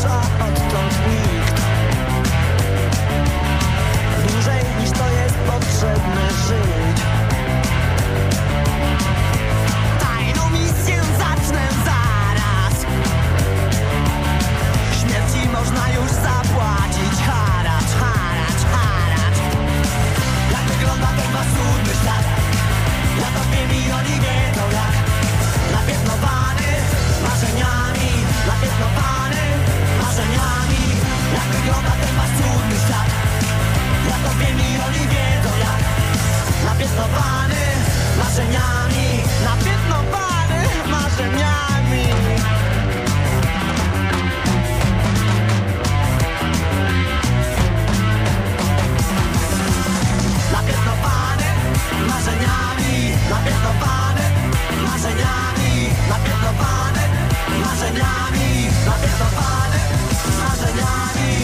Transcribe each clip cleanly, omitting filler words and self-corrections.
rusza odtąd nikt. Dłużej niż to jest potrzebne żyć. Tajną misję zacznę zaraz. Śmierci można już zapłacić haracz, haracz, haracz. Jak wygląda ten wasz trudny świat? Ja to wiem i oni wiedzą jak. Napiętnowany marzeniami, napiętnowany marzeniami. Jak wygląda ten wasz trudny świat? Ja to wiem i oni wiedzą jak. Napiętnowany marzeniami, napiętnowany marzeniami. Napiętnowany marzeniami, napiętnowany marzeniami, napiętnowany marzeniami, napiętnowany marzeniami.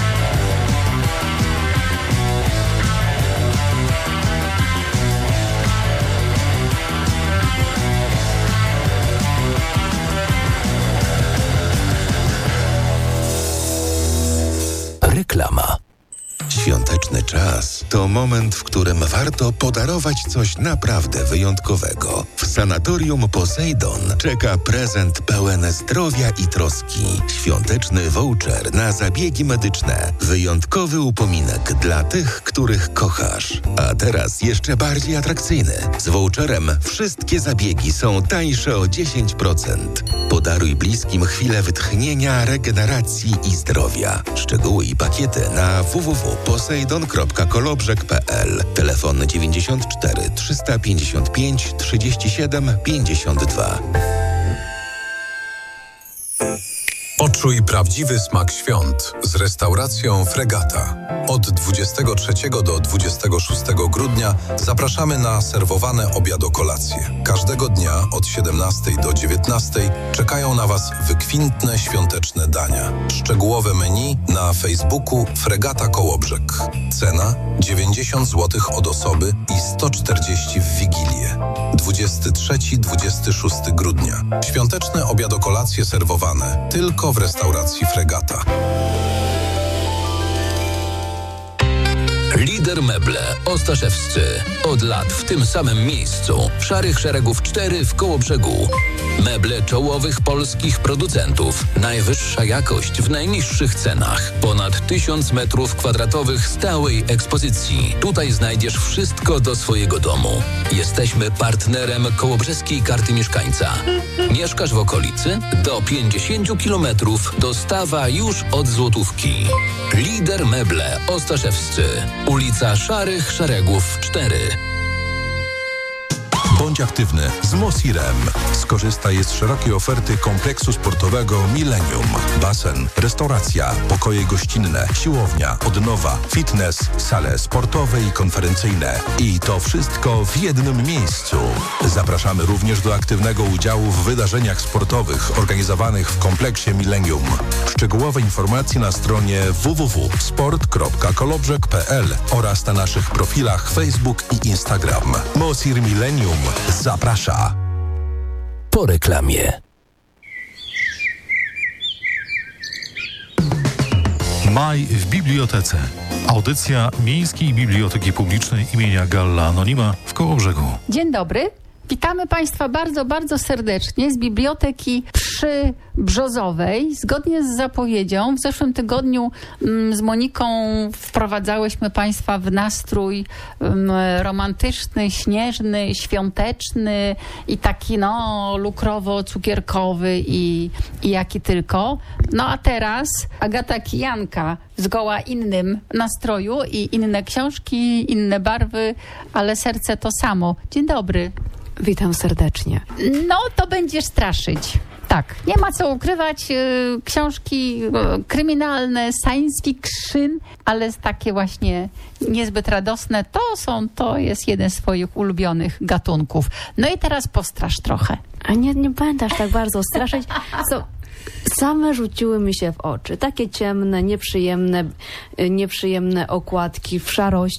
Reklama. Świąteczny czas to moment, w którym warto podarować coś naprawdę wyjątkowego. W Sanatorium Poseidon czeka prezent pełen zdrowia i troski. Świąteczny voucher na zabiegi medyczne. Wyjątkowy upominek dla tych, których kochasz. A teraz jeszcze bardziej atrakcyjny. Z voucherem wszystkie zabiegi są tańsze o 10%. Podaruj bliskim chwilę wytchnienia, regeneracji i zdrowia. Szczegóły i pakiety na www.poseidon.kolobrzeg.pl. Telefon 94 355 37 52. Poczuj prawdziwy smak świąt z restauracją Fregata. Od 23 do 26 grudnia zapraszamy na serwowane obiado-kolacje. Każdego dnia od 17 do 19 czekają na Was wykwintne świąteczne dania. Szczegółowe menu na Facebooku Fregata Kołobrzeg. Cena 90 zł od osoby i 140 w Wigilię. 23-26 grudnia. Świąteczne obiado-kolacje serwowane tylko w restauracji Fregata. Lider Meble Ostaszewscy. Od lat w tym samym miejscu. Szarych Szeregów 4 w Kołobrzegu. Meble czołowych polskich producentów. Najwyższa jakość w najniższych cenach. Ponad 1000 metrów kwadratowych stałej ekspozycji. Tutaj znajdziesz wszystko do swojego domu. Jesteśmy partnerem Kołobrzeskiej Karty Mieszkańca. Mieszkasz w okolicy? Do 50 kilometrów dostawa już od złotówki. Lider Meble Ostaszewscy. Ulica Szarych Szeregów 4. Bądź aktywny z Mosirem. Skorzystaj z szerokiej oferty kompleksu sportowego Millennium. Basen, restauracja, pokoje gościnne, siłownia, odnowa, fitness, sale sportowe i konferencyjne. I to wszystko w jednym miejscu. Zapraszamy również do aktywnego udziału w wydarzeniach sportowych organizowanych w kompleksie Millennium. Szczegółowe informacje na stronie www.sport.kolobrzeg.pl oraz na naszych profilach Facebook i Instagram. Mosir Millennium zaprasza. Po reklamie. Maj w bibliotece. Audycja Miejskiej Biblioteki Publicznej imienia Galla Anonima w Kołobrzegu. Dzień dobry. Witamy Państwa bardzo, bardzo serdecznie z Biblioteki Przybrzozowej. Zgodnie z zapowiedzią w zeszłym tygodniu z Moniką wprowadzałyśmy Państwa w nastrój romantyczny, śnieżny, świąteczny i taki lukrowo-cukierkowy i jaki tylko. No a teraz Agata Kijanka w zgoła innym nastroju i inne książki, inne barwy, ale serce to samo. Dzień dobry. Witam serdecznie. No, to będziesz straszyć. Tak, nie ma co ukrywać. Książki kryminalne, science fiction, ale takie właśnie niezbyt radosne, to jest jeden z twoich ulubionych gatunków. No i teraz postrasz trochę. A nie będę aż tak bardzo straszyć. Same rzuciły mi się w oczy. Takie ciemne, nieprzyjemne okładki w szarości.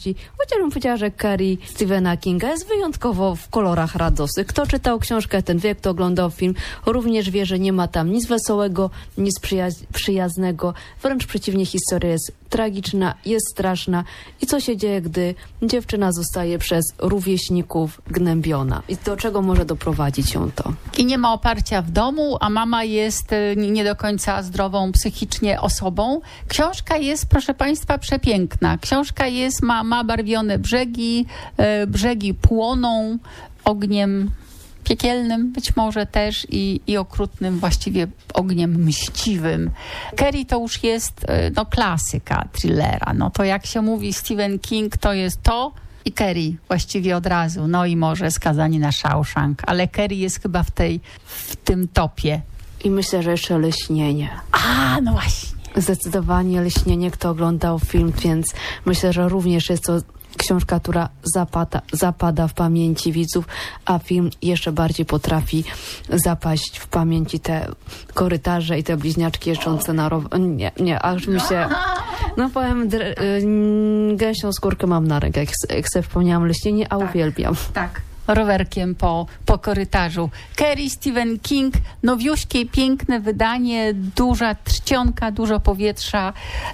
Chociaż bym powiedziała, że Carrie Stephena Kinga jest wyjątkowo w kolorach radosnych. Kto czytał książkę, ten wie, kto oglądał film, również wie, że nie ma tam nic wesołego, nic przyjaznego. Wręcz przeciwnie, historia jest tragiczna, jest straszna. I co się dzieje, gdy dziewczyna zostaje przez rówieśników gnębiona? I do czego może doprowadzić ją to? I nie ma oparcia w domu, a mama jest nie do końca zdrową psychicznie osobą. Książka jest, proszę Państwa, przepiękna. Książka jest, ma barwione brzegi, brzegi płoną ogniem piekielnym być może też i okrutnym, właściwie ogniem mściwym. Carrie to już jest klasyka thrillera. No to jak się mówi Stephen King, to jest to i Carrie właściwie od razu. No i może Skazani na Shawshank, ale Carrie jest chyba w tym topie. I myślę, że jeszcze Leśnienie. A, no właśnie. Zdecydowanie Leśnienie, kto oglądał film, więc myślę, że również jest to książka, która zapada w pamięci widzów, a film jeszcze bardziej potrafi zapaść w pamięci te korytarze i te bliźniaczki jeżdżące na Nie, aż mi się... No powiem, gęsią skórkę mam na rękę, jak sobie wspomniałam Leśnienie, a uwielbiam. Tak. Rowerkiem po korytarzu. Carrie, Stephen King, nowiuśkie, piękne wydanie, duża trzcionka, dużo powietrza.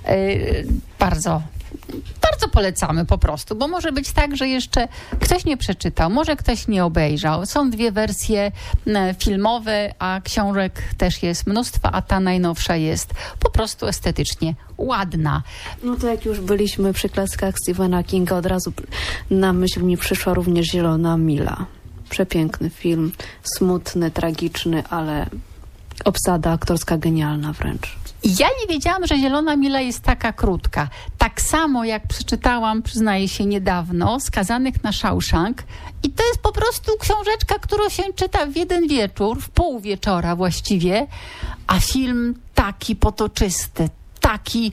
Bardzo polecamy po prostu, bo może być tak, że jeszcze ktoś nie przeczytał, może ktoś nie obejrzał. Są dwie wersje filmowe, a książek też jest mnóstwo, a ta najnowsza jest po prostu estetycznie ładna. No to jak już byliśmy przy klaskach Stephena Kinga, od razu na myśl mi przyszła również Zielona Mila. Przepiękny film, smutny, tragiczny, ale obsada aktorska genialna wręcz. Ja nie wiedziałam, że Zielona Mila jest taka krótka. Tak samo jak przeczytałam, przyznaję się, niedawno Skazanych na Shawshank i to jest po prostu książeczka, którą się czyta w jeden wieczór, w pół wieczora właściwie, a film taki potoczysty, taki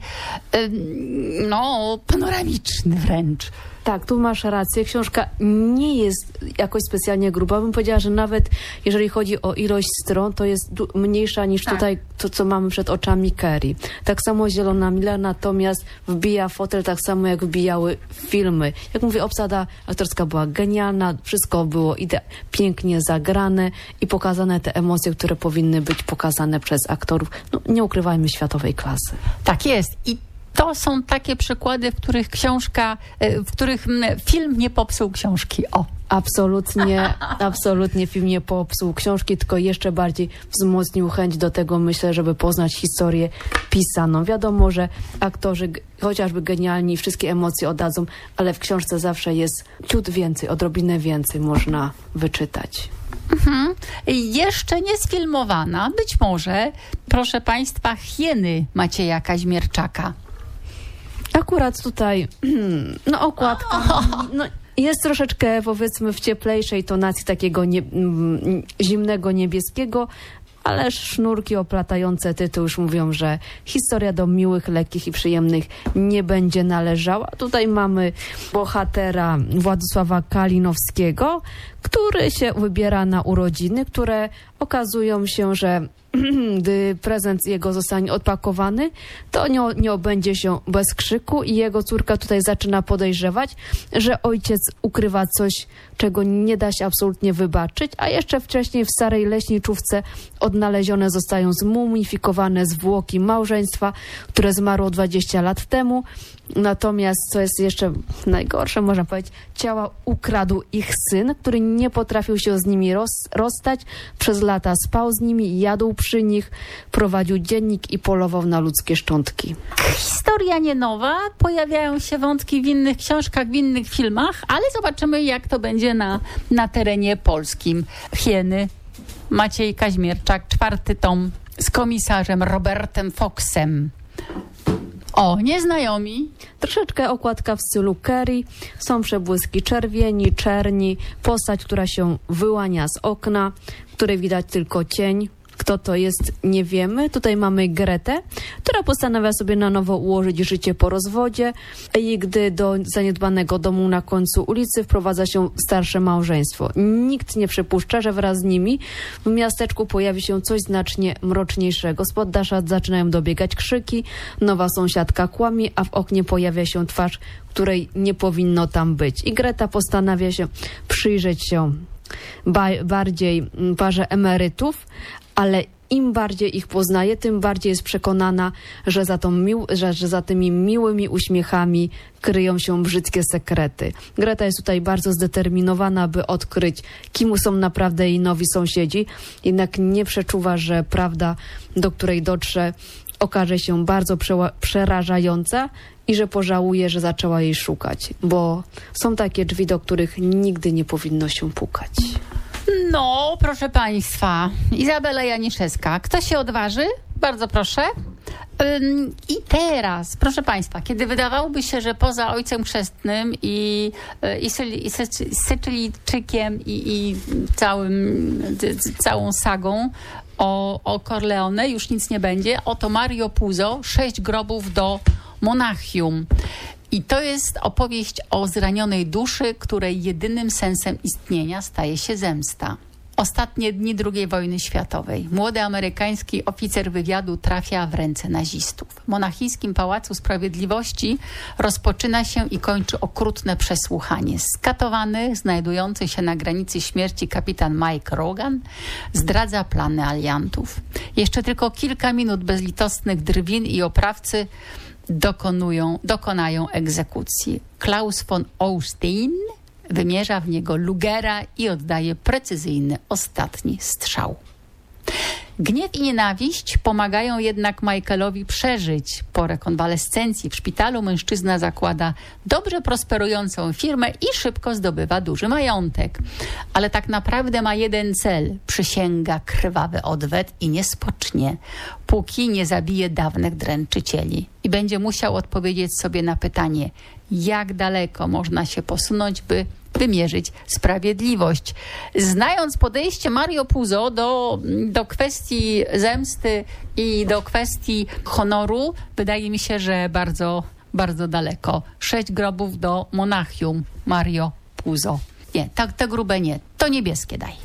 panoramiczny wręcz. Tak, tu masz rację. Książka nie jest jakoś specjalnie gruba. Bym powiedziała, że nawet jeżeli chodzi o ilość stron, to jest mniejsza niż tutaj to, co mamy przed oczami Carrie. Tak samo Zielona Mila, natomiast wbija fotel tak samo, jak wbijały filmy. Jak mówię, obsada aktorska była genialna, wszystko było pięknie zagrane i pokazane te emocje, które powinny być pokazane przez aktorów. No, nie ukrywajmy, światowej klasy. Tak jest. I to są takie przykłady, w których film nie popsuł książki. O. Absolutnie film nie popsuł książki, tylko jeszcze bardziej wzmocnił chęć do tego, myślę, żeby poznać historię pisaną. Wiadomo, że aktorzy chociażby genialni wszystkie emocje oddadzą, ale w książce zawsze jest ciut więcej, odrobinę więcej można wyczytać. Jeszcze nie sfilmowana, być może, proszę Państwa, Hieny Macieja Kaźmierczaka. Akurat tutaj, okładka, jest troszeczkę, powiedzmy, w cieplejszej tonacji takiego zimnego niebieskiego, ale sznurki oplatające tytuł już mówią, że historia do miłych, lekkich i przyjemnych nie będzie należała. Tutaj mamy bohatera Władysława Kalinowskiego, który się wybiera na urodziny, które okazują się, że gdy prezent jego zostanie odpakowany, to nie obędzie się bez krzyku i jego córka tutaj zaczyna podejrzewać, że ojciec ukrywa coś, czego nie da się absolutnie wybaczyć, a jeszcze wcześniej w starej leśniczówce odnalezione zostają zmumifikowane zwłoki małżeństwa, które zmarło 20 lat temu. Natomiast, co jest jeszcze najgorsze, można powiedzieć, ciała ukradł ich syn, który nie potrafił się z nimi rozstać. Przez lata spał z nimi, jadł przy nich, prowadził dziennik i polował na ludzkie szczątki. Historia nie nowa, pojawiają się wątki w innych książkach, w innych filmach, ale zobaczymy, jak to będzie na terenie polskim. Hieny, Maciej Kaźmierczak, 4. tom z komisarzem Robertem Foxem. O, nieznajomi. Troszeczkę okładka w stylu Carrie. Są przebłyski czerni, postać, która się wyłania z okna, w której widać tylko cień. Kto to jest, nie wiemy. Tutaj mamy Gretę, która postanawia sobie na nowo ułożyć życie po rozwodzie i gdy do zaniedbanego domu na końcu ulicy wprowadza się starsze małżeństwo. Nikt nie przypuszcza, że wraz z nimi w miasteczku pojawi się coś znacznie mroczniejszego. Z poddasza zaczynają dobiegać krzyki, nowa sąsiadka kłamie, a w oknie pojawia się twarz, której nie powinno tam być. I Greta postanawia się przyjrzeć się bardziej parze emerytów, ale im bardziej ich poznaje, tym bardziej jest przekonana, że za tymi miłymi uśmiechami kryją się brzydkie sekrety. Greta jest tutaj bardzo zdeterminowana, by odkryć, kim są naprawdę jej nowi sąsiedzi, jednak nie przeczuwa, że prawda, do której dotrze, okaże się bardzo przerażająca i że pożałuje, że zaczęła jej szukać, bo są takie drzwi, do których nigdy nie powinno się pukać. No, proszę Państwa, Izabela Janiszewska. Kto się odważy? Bardzo proszę. I teraz, proszę Państwa, kiedy wydawałoby się, że poza Ojcem Chrzestnym i Sycylijczykiem i całą sagą o Corleone już nic nie będzie, oto Mario Puzo, 6 grobów do Monachium. I to jest opowieść o zranionej duszy, której jedynym sensem istnienia staje się zemsta. Ostatnie dni II wojny światowej. Młody amerykański oficer wywiadu trafia w ręce nazistów. W monachijskim Pałacu Sprawiedliwości rozpoczyna się i kończy okrutne przesłuchanie. Skatowany, znajdujący się na granicy śmierci kapitan Mike Rogan zdradza plany aliantów. Jeszcze tylko kilka minut bezlitosnych drwin i oprawcy dokonają egzekucji. Klaus von Austein wymierza w niego Lugera i oddaje precyzyjny, ostatni strzał. Gniew i nienawiść pomagają jednak Michaelowi przeżyć. Po rekonwalescencji w szpitalu mężczyzna zakłada dobrze prosperującą firmę i szybko zdobywa duży majątek. Ale tak naprawdę ma jeden cel. Przysięga krwawy odwet i nie spocznie, póki nie zabije dawnych dręczycieli. I będzie musiał odpowiedzieć sobie na pytanie, jak daleko można się posunąć, by wymierzyć sprawiedliwość. Znając podejście Mario Puzo do kwestii zemsty i do kwestii honoru, wydaje mi się, że bardzo, bardzo daleko. 6 grobów do Monachium, Mario Puzo. Nie, te grube nie. To niebieskie daj.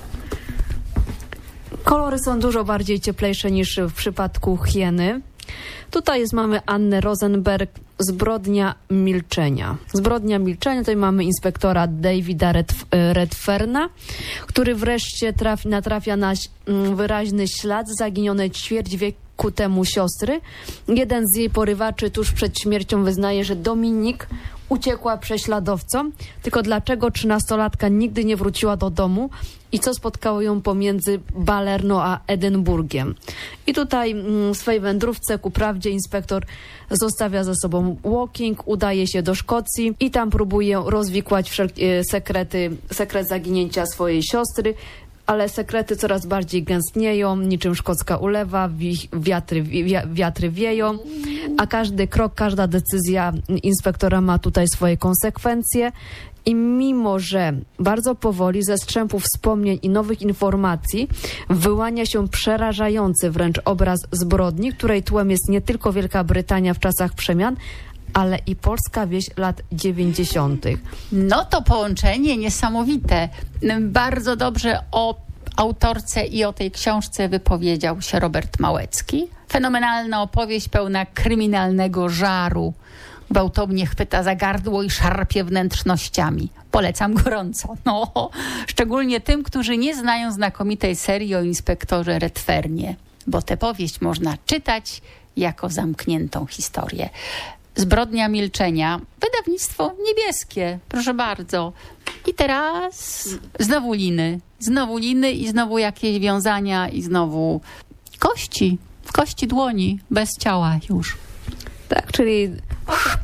Kolory są dużo bardziej cieplejsze niż w przypadku Hieny. Tutaj mamy Annę Rosenberg, Zbrodnia milczenia. Zbrodnia milczenia, tutaj mamy inspektora Davida Redferna, który wreszcie natrafia na wyraźny ślad zaginionej ćwierć wieku temu siostry. Jeden z jej porywaczy tuż przed śmiercią wyznaje, że Dominik uciekła prześladowcom. Tylko dlaczego 13-latka nigdy nie wróciła do domu i co spotkało ją pomiędzy Balerno a Edynburgiem. I tutaj w swojej wędrówce ku prawdzie inspektor zostawia ze sobą Woking, udaje się do Szkocji i tam próbuje rozwikłać sekret zaginięcia swojej siostry, ale sekrety coraz bardziej gęstnieją, niczym szkocka ulewa, wiatry wieją, a każdy krok, każda decyzja inspektora ma tutaj swoje konsekwencje. I mimo, że bardzo powoli ze strzępów wspomnień i nowych informacji wyłania się przerażający wręcz obraz zbrodni, której tłem jest nie tylko Wielka Brytania w czasach przemian, ale i polska wieś lat 90. No to połączenie niesamowite. Bardzo dobrze o autorce i o tej książce wypowiedział się Robert Małecki. Fenomenalna opowieść pełna kryminalnego żaru. Gwałtownie chwyta za gardło i szarpie wnętrznościami. Polecam gorąco. No, szczególnie tym, którzy nie znają znakomitej serii o inspektorze Redfernie, bo tę powieść można czytać jako zamkniętą historię. Zbrodnia milczenia, wydawnictwo niebieskie, proszę bardzo. I teraz znowu liny i znowu jakieś wiązania i znowu kości dłoni, bez ciała już. Tak, czyli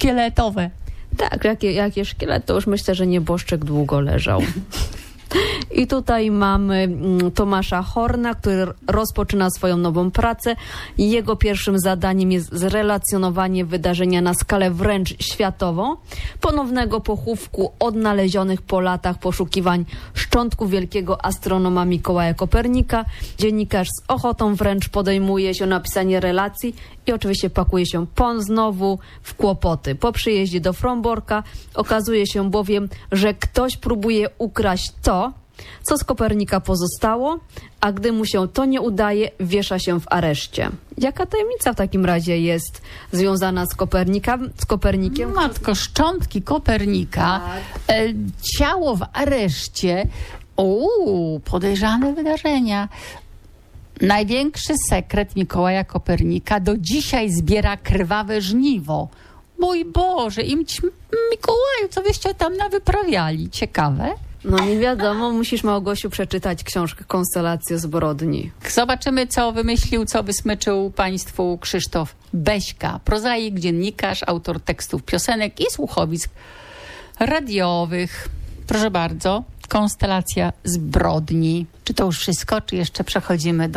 szkieletowe. Tak, jakie szkielet, to już myślę, że nieboszczyk długo leżał. I tutaj mamy Tomasza Horna, który rozpoczyna swoją nową pracę. Jego pierwszym zadaniem jest zrelacjonowanie wydarzenia na skalę wręcz światową, ponownego pochówku odnalezionych po latach poszukiwań szczątków wielkiego astronoma Mikołaja Kopernika. Dziennikarz z ochotą wręcz podejmuje się napisanie relacji i oczywiście pakuje się znowu w kłopoty. Po przyjeździe do Fromborka okazuje się bowiem, że ktoś próbuje ukraść to, co z Kopernika pozostało, a gdy mu się to nie udaje, wiesza się w areszcie. Jaka tajemnica w takim razie jest związana z Kopernikiem? Matko, szczątki Kopernika, ciało w areszcie. Podejrzane wydarzenia. Największy sekret Mikołaja Kopernika do dzisiaj zbiera krwawe żniwo. Mój Boże, Mikołaju, co wyście tam nawyprawiali? Ciekawe. No nie wiadomo, musisz, Małgosiu, przeczytać książkę Konstelacje zbrodni. Zobaczymy, co wymyślił, co wysmyczył państwu Krzysztof Beśka. Prozaik, dziennikarz, autor tekstów piosenek i słuchowisk radiowych. Proszę bardzo, Konstelacja zbrodni. Czy to już wszystko, czy jeszcze przechodzimy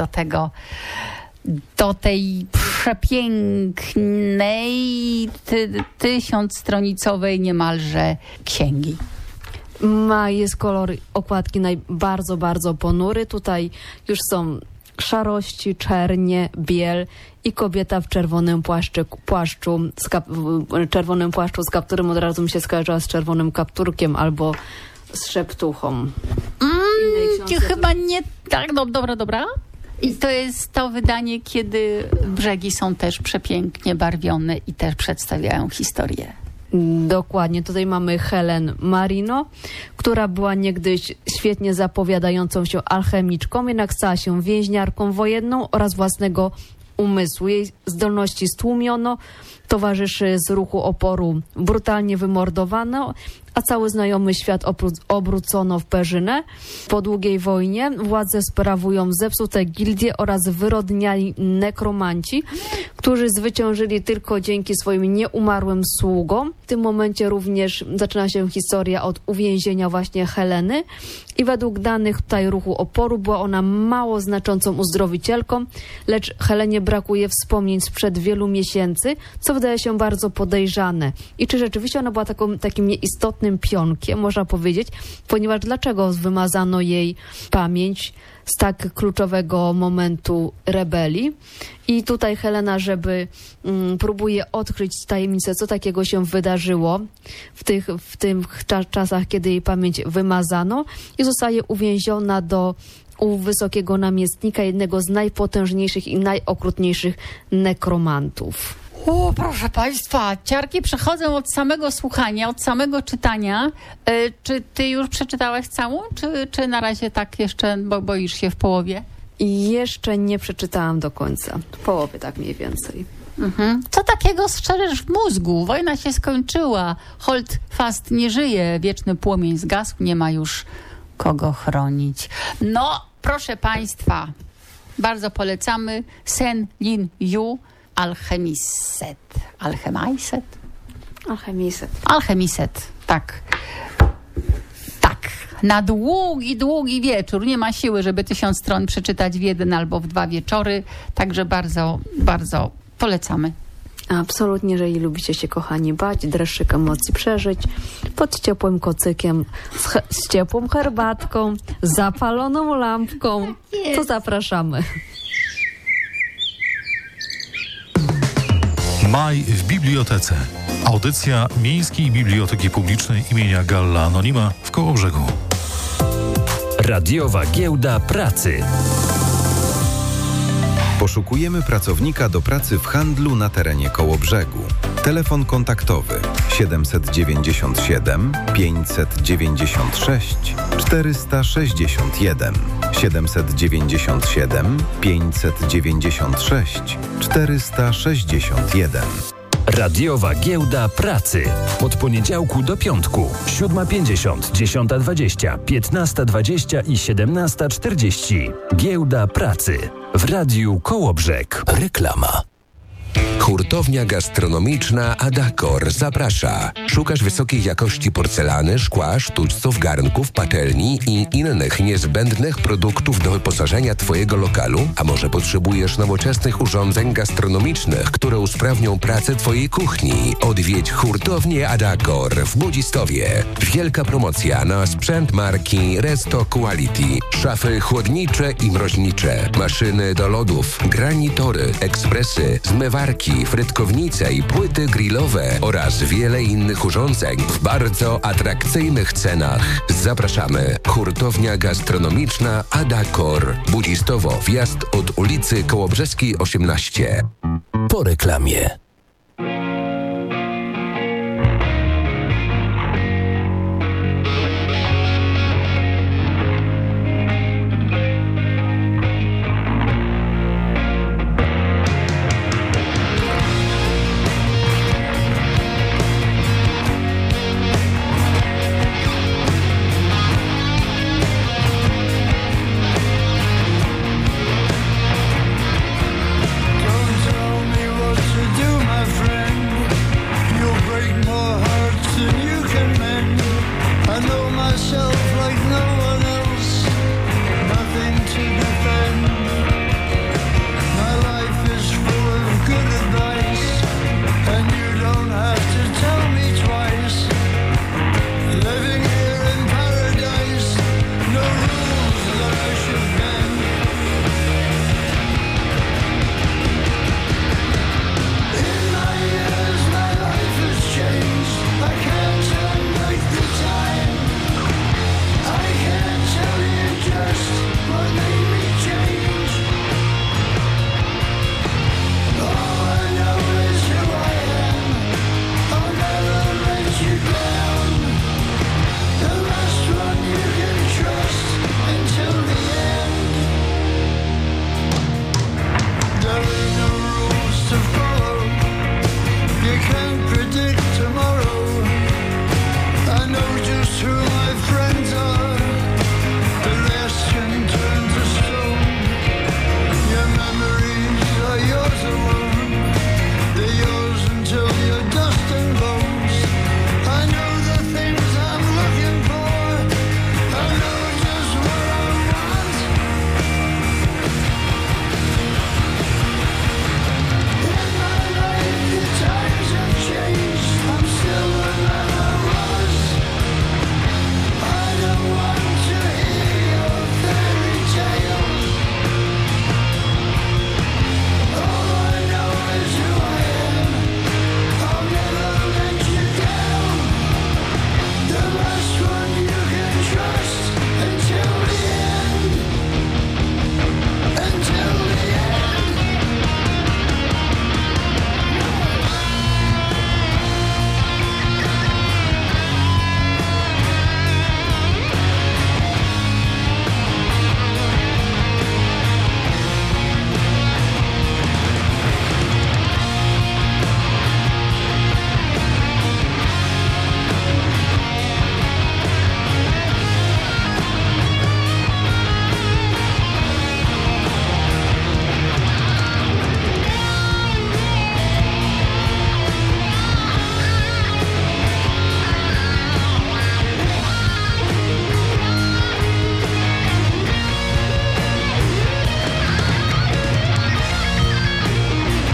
do tej przepięknej, tysiącstronicowej niemalże księgi? Jest kolor okładki bardzo, bardzo ponury. Tutaj już są szarości, czernie, biel i kobieta w czerwonym czerwonym płaszczu z kapturem. Od razu mi się skojarzyła z czerwonym kapturkiem albo z szeptuchą. Chyba nie tak. Dobra. I to jest to wydanie, kiedy brzegi są też przepięknie barwione i też przedstawiają historię. Dokładnie. Tutaj mamy Helen Marino, która była niegdyś świetnie zapowiadającą się alchemiczką, jednak stała się więźniarką wojenną oraz własnego umysłu. Jej zdolności stłumiono, towarzyszy z ruchu oporu brutalnie wymordowano, a cały znajomy świat obrócono w perzynę. Po długiej wojnie władzę sprawują zepsute gildie oraz wyrodniali nekromanci, którzy zwyciężyli tylko dzięki swoim nieumarłym sługom. W tym momencie również zaczyna się historia od uwięzienia właśnie Heleny i według danych tutaj ruchu oporu była ona mało znaczącą uzdrowicielką, lecz Helenie brakuje wspomnień sprzed wielu miesięcy, co wydaje się bardzo podejrzane. I czy rzeczywiście ona była takim nieistotnym pionkiem, można powiedzieć, ponieważ dlaczego wymazano jej pamięć z tak kluczowego momentu rebelii? I tutaj Helena, żeby próbuje odkryć tajemnicę, co takiego się wydarzyło w tych czasach, kiedy jej pamięć wymazano, i zostaje uwięziona u wysokiego namiestnika, jednego z najpotężniejszych i najokrutniejszych nekromantów. Proszę Państwa, ciarki przechodzą od samego słuchania, od samego czytania. Czy ty już przeczytałaś całą, czy na razie tak jeszcze boisz się w połowie? Jeszcze nie przeczytałam do końca. W połowie tak mniej więcej. Co takiego strzeżesz w mózgu? Wojna się skończyła. Holdfast nie żyje. Wieczny płomień zgasł. Nie ma już kogo chronić. No, proszę Państwa, bardzo polecamy. Sen Lin Yu. Alchemiset, tak. Na długi wieczór. Nie ma siły, żeby 1000 stron przeczytać w jeden albo w 2 wieczory. Także bardzo, bardzo polecamy. Absolutnie, jeżeli lubicie się, kochani, bać, dreszczyk emocji przeżyć, pod ciepłym kocykiem, z ciepłą herbatką, zapaloną lampką, to zapraszamy. Maj w bibliotece. Audycja Miejskiej Biblioteki Publicznej imienia Galla Anonima w Kołobrzegu. Radiowa Giełda Pracy. Poszukujemy pracownika do pracy w handlu na terenie Kołobrzegu. Telefon kontaktowy 797 596 461 797 596 461. Radiowa Giełda Pracy. Od poniedziałku do piątku. 7:50, 10:20, 15:20 i 17:40. Giełda Pracy. W Radiu Kołobrzeg. Reklama. Hurtowa Hurtownia gastronomiczna Adakor zaprasza. Szukasz wysokiej jakości porcelany, szkła, sztućców, garnków, patelni i innych niezbędnych produktów do wyposażenia Twojego lokalu? A może potrzebujesz nowoczesnych urządzeń gastronomicznych, które usprawnią pracę Twojej kuchni? Odwiedź Hurtownię Adakor w Budzistowie. Wielka promocja na sprzęt marki Resto Quality. Szafy chłodnicze i mroźnicze, maszyny do lodów, granitory, ekspresy, zmywarki, frytkownice i płyty grillowe oraz wiele innych urządzeń w bardzo atrakcyjnych cenach. Zapraszamy. Hurtownia gastronomiczna Adakor. Budzistowo, wjazd od ulicy Kołobrzeskiej 18. Po reklamie.